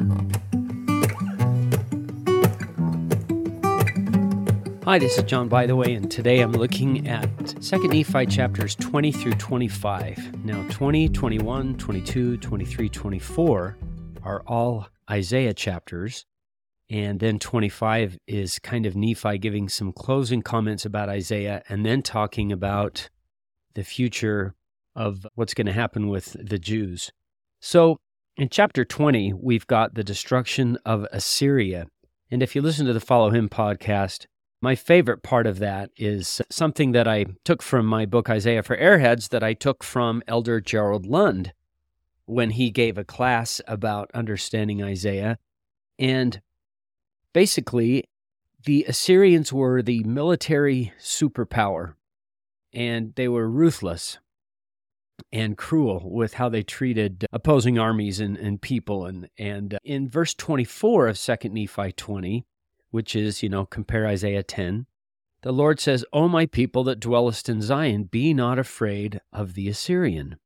Hi, this is John, by the way, and today I'm looking at 2 Nephi chapters 20 through 25. Now, 20, 21, 22, 23, 24 are all Isaiah chapters, and then 25 is kind of Nephi giving some closing comments about Isaiah and then talking about the future of what's going to happen with the Jews. So, in chapter 20, we've got the destruction of Assyria, and if you listen to the Follow Him podcast, my favorite part of that is something that I took from my book, Isaiah for Airheads, that I took from Elder Gerald Lund when he gave a class about understanding Isaiah. And basically, the Assyrians were the military superpower, and they were ruthless and cruel with how they treated opposing armies and people. And in verse 24 of 2 Nephi 20, which is, compare Isaiah 10. The Lord says, O my people that dwellest in Zion, be not afraid of the Assyrian.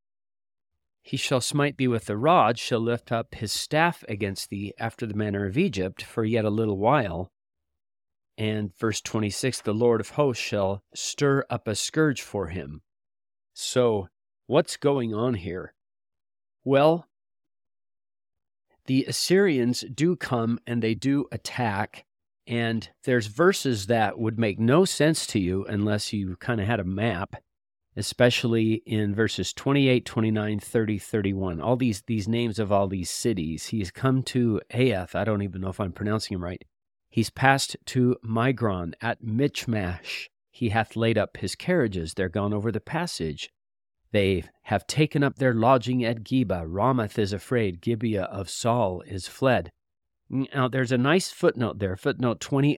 He shall smite thee with the rod, shall lift up his staff against thee after the manner of Egypt for yet a little while. And verse 26, the Lord of hosts shall stir up a scourge for him. So, what's going on here? Well, the Assyrians do come and they do attack, and there's verses that would make no sense to you unless you kind of had a map, especially in verses 28, 29, 30, 31. All these names of all these cities. He's come to Aiath. I don't even know if I'm pronouncing him right. He's passed to Migron. At Michmash he hath laid up his carriages. They're gone over the passage. They have taken up their lodging at Geba. Ramoth is afraid. Gibeah of Saul is fled. Now, there's a nice footnote there. Footnote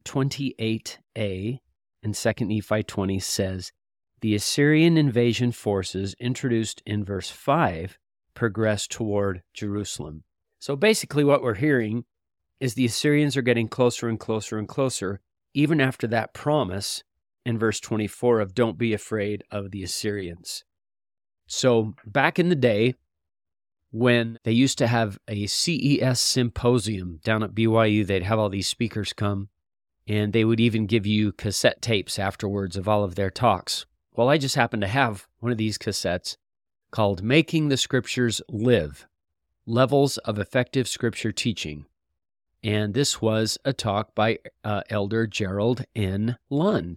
28a in 2 Nephi 20 says, the Assyrian invasion forces introduced in verse 5 progress toward Jerusalem. So basically what we're hearing is the Assyrians are getting closer and closer and closer, even after that promise in verse 24 of don't be afraid of the Assyrians. So back in the day, when they used to have a CES symposium down at BYU, they'd have all these speakers come, and they would even give you cassette tapes afterwards of all of their talks. Well, I just happened to have one of these cassettes called Making the Scriptures Live, Levels of Effective Scripture Teaching. And this was a talk by Elder Gerald N. Lund.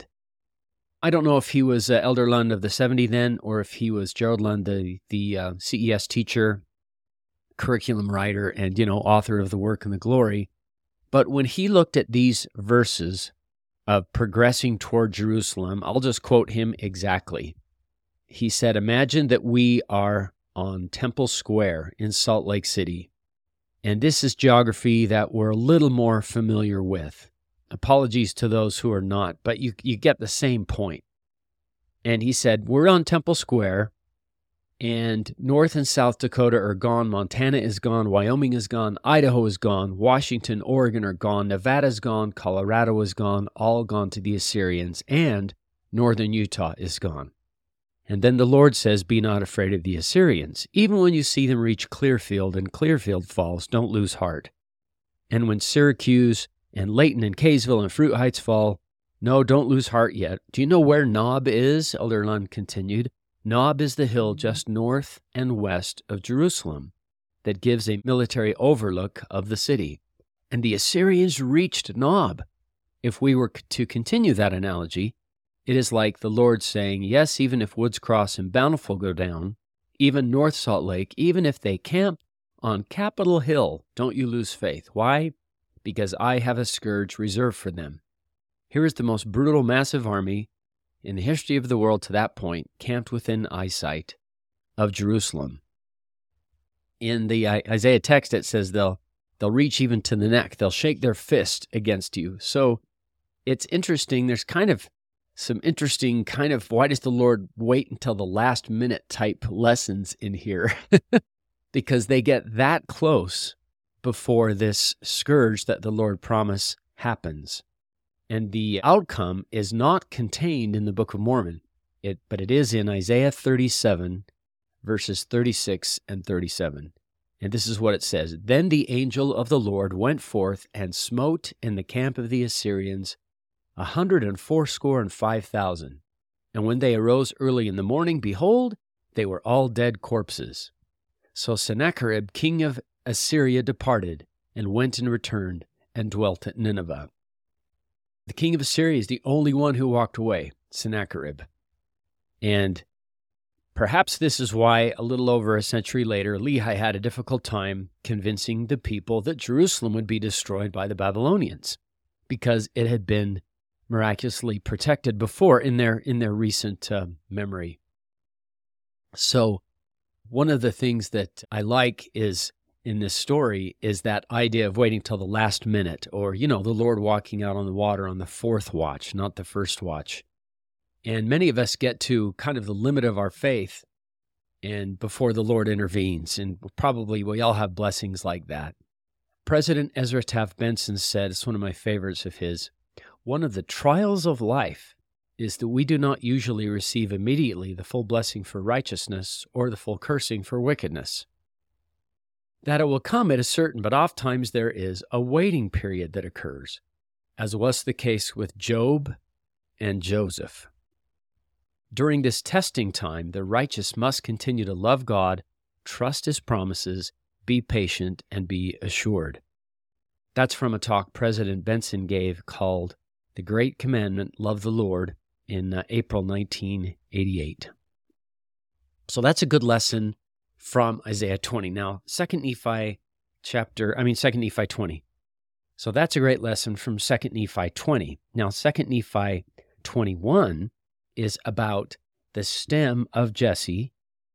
I don't know if he was Elder Lund of the 70 then, or if he was Gerald Lund, the CES teacher, curriculum writer, and, author of The Work and the Glory. But when he looked at these verses of progressing toward Jerusalem, I'll just quote him exactly. He said, imagine that we are on Temple Square in Salt Lake City, and this is geography that we're a little more familiar with. Apologies to those who are not, but you get the same point. And he said, we're on Temple Square, and North and South Dakota are gone, Montana is gone, Wyoming is gone, Idaho is gone, Washington, Oregon are gone, Nevada's gone, Colorado is gone, all gone to the Assyrians, and northern Utah is gone. And then the Lord says, be not afraid of the Assyrians. Even when you see them reach Clearfield and Clearfield falls, don't lose heart. And when Syracuse and Layton and Kaysville and Fruit Heights fall, no, don't lose heart yet. Do you know where Nob is? Elder Lund continued. Nob is the hill just north and west of Jerusalem that gives a military overlook of the city. And the Assyrians reached Nob. If we were to continue that analogy, it is like the Lord saying, yes, even if Woods Cross and Bountiful go down, even North Salt Lake, even if they camp on Capitol Hill, don't you lose faith. Why? Because I have a scourge reserved for them. Here is the most brutal, massive army in the history of the world to that point, camped within eyesight of Jerusalem. In the Isaiah text, it says they'll reach even to the neck. They'll shake their fist against you. So it's interesting. There's kind of some interesting why does the Lord wait until the last minute type lessons in here? Because they get that close before this scourge that the Lord promised happens. And the outcome is not contained in the Book of Mormon, but it is in Isaiah 37, verses 36 and 37. And this is what it says. Then the angel of the Lord went forth and smote in the camp of the Assyrians 185,000. And when they arose early in the morning, behold, they were all dead corpses. So Sennacherib, king of Assyria, departed and went and returned and dwelt at Nineveh. The king of Assyria is the only one who walked away, Sennacherib. And perhaps this is why a little over a century later, Lehi had a difficult time convincing the people that Jerusalem would be destroyed by the Babylonians, because it had been miraculously protected before in their recent memory. So one of the things that I like is in this story is that idea of waiting till the last minute, or, the Lord walking out on the water on the fourth watch, not the first watch. And many of us get to kind of the limit of our faith and before the Lord intervenes, and probably we all have blessings like that. President Ezra Taft Benson said, it's one of my favorites of his, one of the trials of life is that we do not usually receive immediately the full blessing for righteousness or the full cursing for wickedness. That it will come, it is certain, but oftentimes there is a waiting period that occurs, as was the case with Job and Joseph. During this testing time, the righteous must continue to love God, trust His promises, be patient, and be assured. That's from a talk President Benson gave called The Great Commandment, Love the Lord, in April 1988. So that's a good lesson from Isaiah 20. Now, 2 Nephi 20. So that's a great lesson from 2 Nephi 20. Now, 2 Nephi 21 is about the stem of Jesse,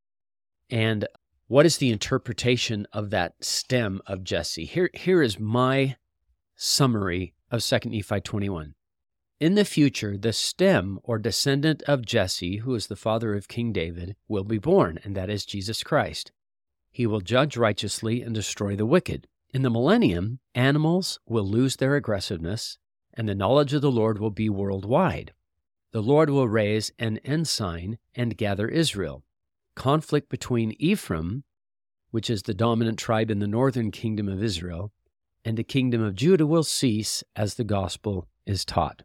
and what is the interpretation of that stem of Jesse? Here is my summary of 2 Nephi 21. In the future, the stem or descendant of Jesse, who is the father of King David, will be born, and that is Jesus Christ. He will judge righteously and destroy the wicked. In the millennium, animals will lose their aggressiveness, and the knowledge of the Lord will be worldwide. The Lord will raise an ensign and gather Israel. Conflict between Ephraim, which is the dominant tribe in the northern kingdom of Israel, and the kingdom of Judah will cease as the gospel is taught.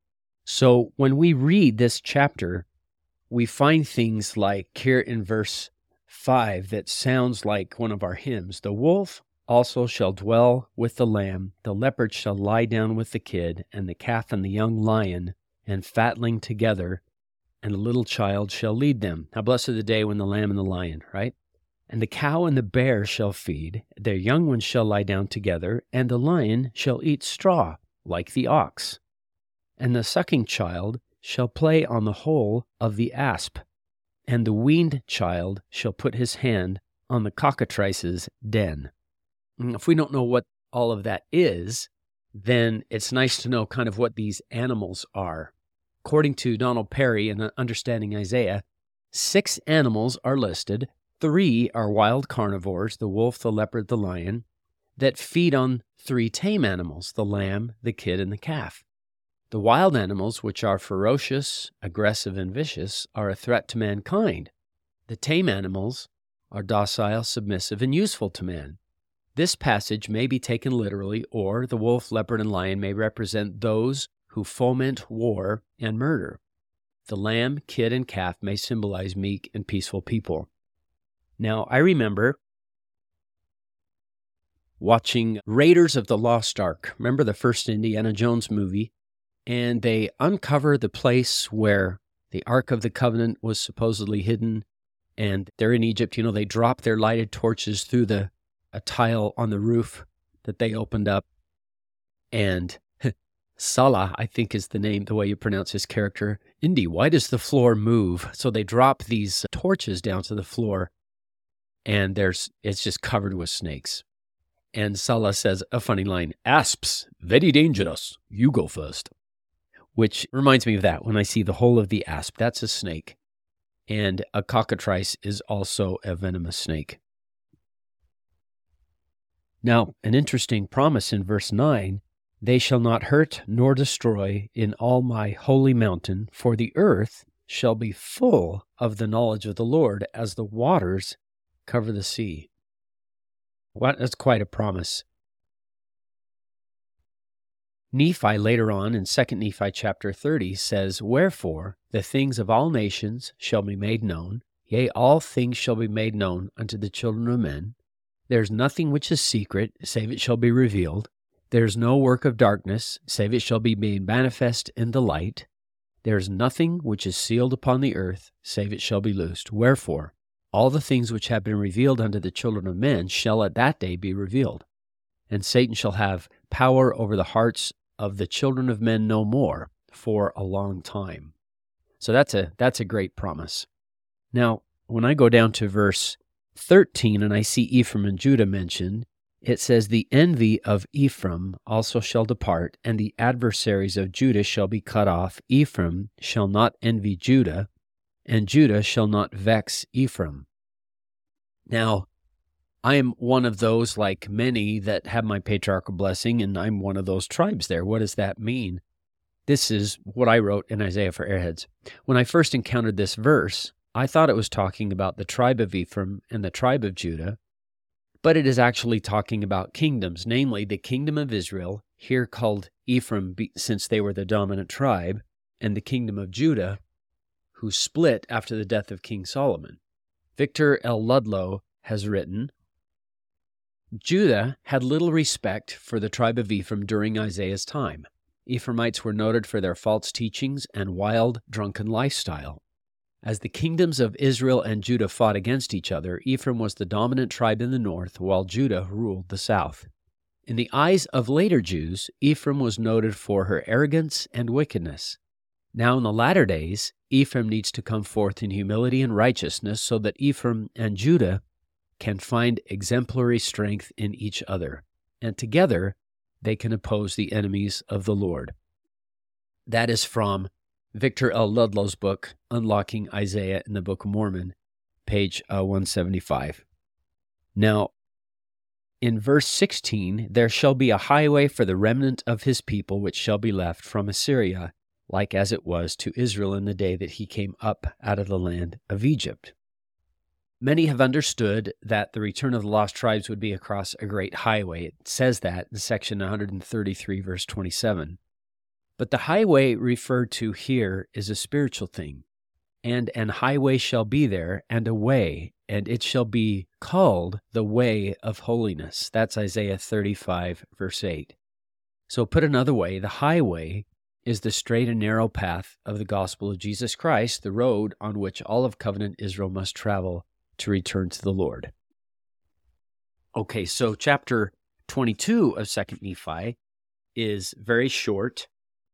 So when we read this chapter, we find things like here in verse 5 that sounds like one of our hymns. The wolf also shall dwell with the lamb, the leopard shall lie down with the kid, and the calf and the young lion and fatling together, and the little child shall lead them. How blessed the day when the lamb and the lion, right? And the cow and the bear shall feed, their young ones shall lie down together, and the lion shall eat straw like the ox. And the sucking child shall play on the hole of the asp, and the weaned child shall put his hand on the cockatrice's den. And if we don't know what all of that is, then it's nice to know kind of what these animals are. According to Donald Perry in Understanding Isaiah, 6 animals are listed. 3 are wild carnivores, the wolf, the leopard, the lion, that feed on 3 tame animals, the lamb, the kid, and the calf. The wild animals, which are ferocious, aggressive, and vicious, are a threat to mankind. The tame animals are docile, submissive, and useful to man. This passage may be taken literally, or the wolf, leopard, and lion may represent those who foment war and murder. The lamb, kid, and calf may symbolize meek and peaceful people. Now, I remember watching Raiders of the Lost Ark. Remember the first Indiana Jones movie? And they uncover the place where the Ark of the Covenant was supposedly hidden, and they're in Egypt. They drop their lighted torches through a tile on the roof that they opened up, and Salah, I think is the way you pronounce his character. Indy, why does the floor move? So they drop these torches down to the floor, and it's just covered with snakes. And Salah says a funny line, "Asps, very dangerous. You go first." Which reminds me of that. When I see the hole of the asp, that's a snake. And a cockatrice is also a venomous snake. Now, an interesting promise in verse 9, "They shall not hurt nor destroy in all my holy mountain, for the earth shall be full of the knowledge of the Lord as the waters cover the sea." Well, that's quite a promise. Nephi later on in 2 Nephi chapter 30 says, "Wherefore the things of all nations shall be made known, yea, all things shall be made known unto the children of men. There is nothing which is secret, save it shall be revealed. There is no work of darkness, save it shall be made manifest in the light. There is nothing which is sealed upon the earth, save it shall be loosed. Wherefore all the things which have been revealed unto the children of men shall at that day be revealed. And Satan shall have power over the hearts of the children of men no more for a long time." So that's a great promise. Now, when I go down to verse 13 and I see Ephraim and Judah mentioned, it says, "The envy of Ephraim also shall depart, and the adversaries of Judah shall be cut off. Ephraim shall not envy Judah, and Judah shall not vex Ephraim." Now, I am one of those, like many, that have my patriarchal blessing, and I'm one of those tribes there. What does that mean? This is what I wrote in Isaiah for Airheads. When I first encountered this verse, I thought it was talking about the tribe of Ephraim and the tribe of Judah, but it is actually talking about kingdoms, namely the kingdom of Israel, here called Ephraim since they were the dominant tribe, and the kingdom of Judah, who split after the death of King Solomon. Victor L. Ludlow has written, "Judah had little respect for the tribe of Ephraim during Isaiah's time. Ephraimites were noted for their false teachings and wild, drunken lifestyle. As the kingdoms of Israel and Judah fought against each other, Ephraim was the dominant tribe in the north, while Judah ruled the south. In the eyes of later Jews, Ephraim was noted for her arrogance and wickedness. Now in the latter days, Ephraim needs to come forth in humility and righteousness so that Ephraim and Judah can find exemplary strength in each other, and together they can oppose the enemies of the Lord." That is from Victor L. Ludlow's book, Unlocking Isaiah in the Book of Mormon, page 175. Now, in verse 16, "There shall be a highway for the remnant of his people which shall be left from Assyria, like as it was to Israel in the day that he came up out of the land of Egypt." Many have understood that the return of the lost tribes would be across a great highway. It says that in section 133, verse 27. But the highway referred to here is a spiritual thing. "And an highway shall be there, and a way, and it shall be called the way of holiness." That's Isaiah 35, verse 8. So put another way, the highway is the straight and narrow path of the gospel of Jesus Christ, the road on which all of covenant Israel must travel to return to the Lord. Okay, so chapter 22 of 2 Nephi is very short.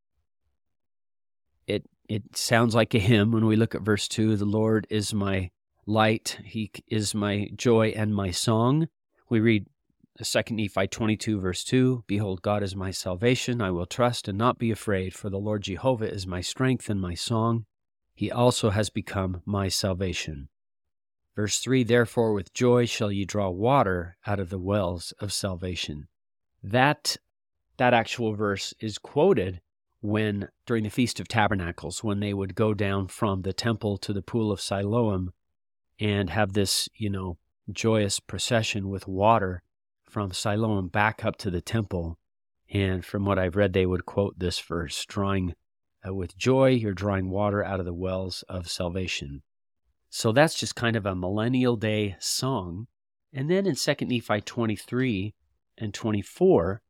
It sounds like a hymn when we look at verse 2. "The Lord is my light, he is my joy and my song." We read 2 Nephi 22, verse 2, "Behold, God is my salvation. I will trust and not be afraid, for the Lord Jehovah is my strength and my song. He also has become my salvation." Verse 3, "Therefore with joy shall ye draw water out of the wells of salvation." That actual verse is quoted when, during the Feast of Tabernacles, when they would go down from the temple to the pool of Siloam and have this, joyous procession with water from Siloam back up to the temple. And from what I've read, they would quote this verse, drawing with joy, you're drawing water out of the wells of salvation. So that's just kind of a millennial day song. And then in 2 Nephi 23 and 24,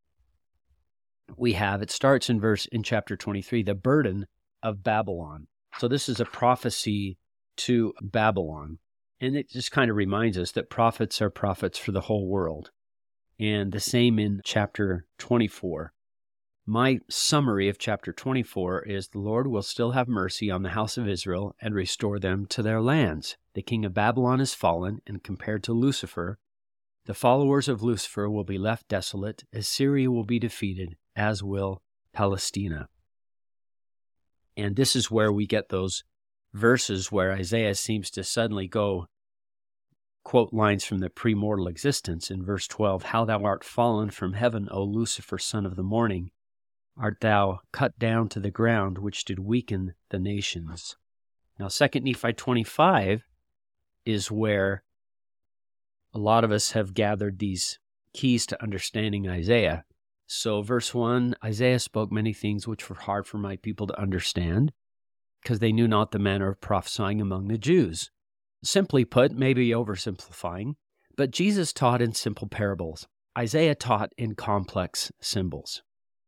it starts in chapter 23, "The burden of Babylon." So this is a prophecy to Babylon. And it just kind of reminds us that prophets are prophets for the whole world. And the same in chapter 24. My summary of chapter 24 is, "The Lord will still have mercy on the house of Israel and restore them to their lands. The king of Babylon is fallen, and compared to Lucifer, the followers of Lucifer will be left desolate. Assyria will be defeated, as will Palestina." And this is where we get those verses where Isaiah seems to suddenly quote lines from the premortal existence. In verse 12, "How thou art fallen from heaven, O Lucifer, son of the morning! Art thou cut down to the ground, which did weaken the nations." Now 2 Nephi 25 is where a lot of us have gathered these keys to understanding Isaiah. So verse 1, Isaiah spoke many things which were hard for my people to understand, because they knew not the manner of prophesying among the Jews. Simply put, maybe oversimplifying, but Jesus taught in simple parables. Isaiah taught in complex symbols.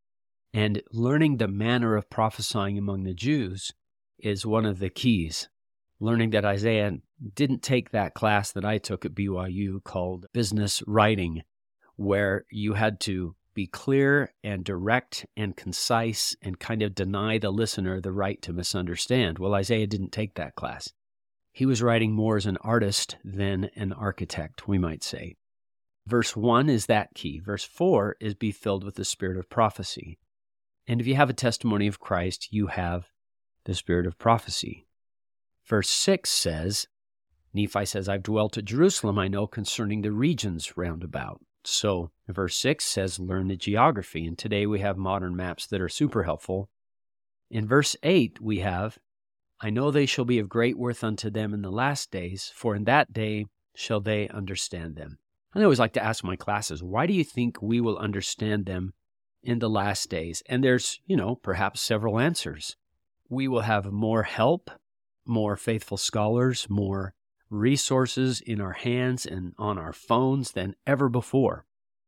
And learning the manner of prophesying among the Jews is one of the keys. Learning that Isaiah didn't take that class that I took at BYU called business writing, where you had to be clear and direct and concise and kind of deny the listener the right to misunderstand. Well, Isaiah didn't take that class. He was writing more as an artist than an architect, we might say. Verse 1 is that key. Verse 4 is be filled with the spirit of prophecy. And if you have a testimony of Christ, you have the spirit of prophecy. Verse 6 says, Nephi says, I've dwelt at Jerusalem, I know concerning the regions round about. So verse 6 says, learn the geography. And today we have modern maps that are super helpful. In verse 8 we have, I know they shall be of great worth unto them in the last days, for in that day shall they understand them. I always like to ask my classes, why do you think we will understand them in the last days? And there's, perhaps several answers. We will have more help, more faithful scholars, more resources in our hands and on our phones than ever before.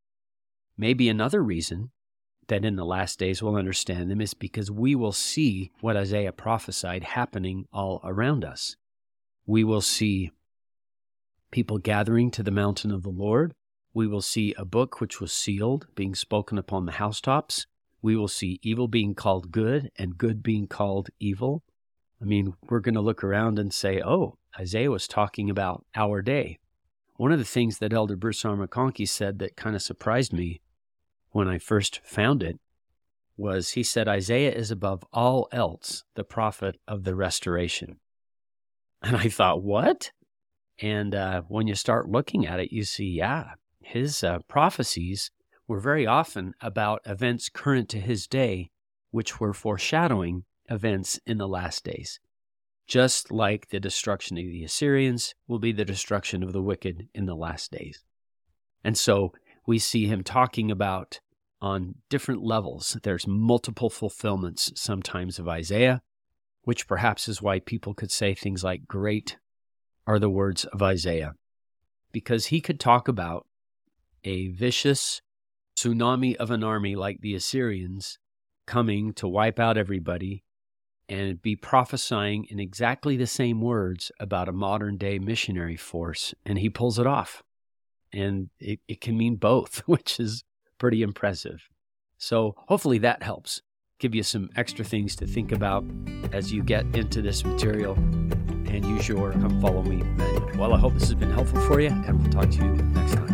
Maybe another reason that in the last days we'll understand them is because we will see what Isaiah prophesied happening all around us. We will see people gathering to the mountain of the Lord. We will see a book which was sealed being spoken upon the housetops. We will see evil being called good and good being called evil. I mean, we're going to look around and say, oh, Isaiah was talking about our day. One of the things that Elder Bruce R. McConkie said that kind of surprised me when I first found it was he said, Isaiah is above all else the prophet of the restoration. And I thought, what? And when you start looking at it, you see, his prophecies were very often about events current to his day, which were foreshadowing events in the last days. Just like the destruction of the Assyrians will be the destruction of the wicked in the last days. And so we see him talking about on different levels. There's multiple fulfillments sometimes of Isaiah, which perhaps is why people could say things like, great are the words of Isaiah, because he could talk about a vicious tsunami of an army like the Assyrians coming to wipe out everybody and be prophesying in exactly the same words about a modern-day missionary force, and he pulls it off. And it can mean both, which is pretty impressive. So hopefully that helps give you some extra things to think about as you get into this material and use your Come Follow Me manual. Well, I hope this has been helpful for you, and we'll talk to you next time.